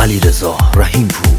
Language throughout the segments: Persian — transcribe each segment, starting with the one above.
علیرضا رحیمپور.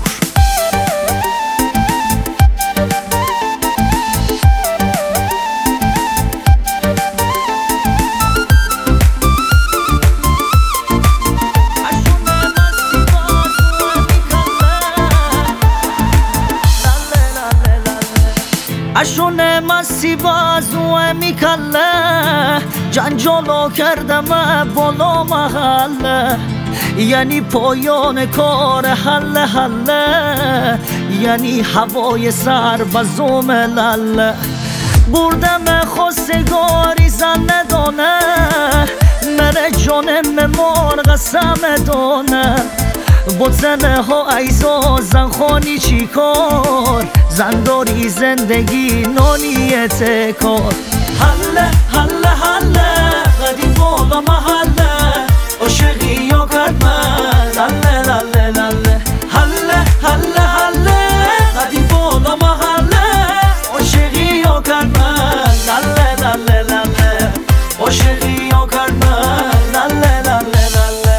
اشون مسی بازو میکله جنجالو کردم بالا محله، یعنی پایان کار حله حله، یعنی هوای سر بزوم لله. بردم خواستگاری زن ندانه، مره جانم مرغ سم دانه. با زنه ها ایزا زن خانی چی کار، زنداری زندگی نانی تکار. حله حله حله قدیم بالا محله، عاشقی یا کرد من لله لله لله. حله حله حله قدیم بالا محله، عاشقی یا کرد من لله لله لله. عاشقی یا کرد من لله لله لله.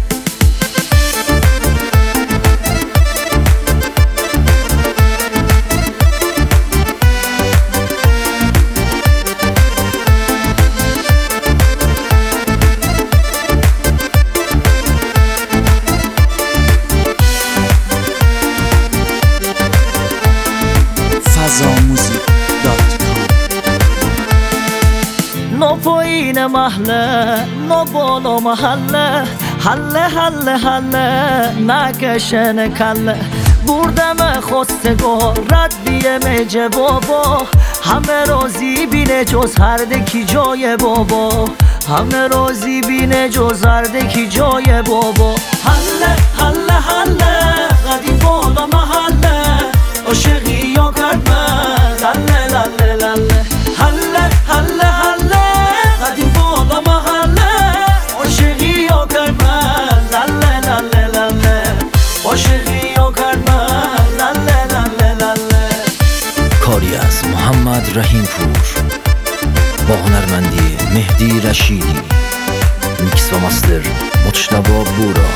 نو پایین محله نو بالا محله، حله حله حله نکشن کله. بردم خواستگار رد بیم جوابا، همه راضی بینه جز هردکی جای بابا، همه راضی بینه جز هردکی جای بابا. حله حله حله قدیم بالا محله، عاشقی یا کرد من لله لله لله. حله حله حله قدیم بالا محله، عاشقی یا کرد من لله لله لله. عاشقی یا کرد من لله لله لله. کاری از محمد رحیمپور با هنرمندی مهدی رشیدی، میکس و مستر مجتبی بورا.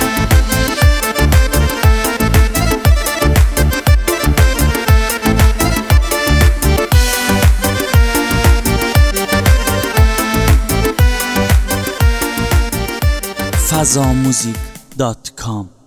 fazamusic.com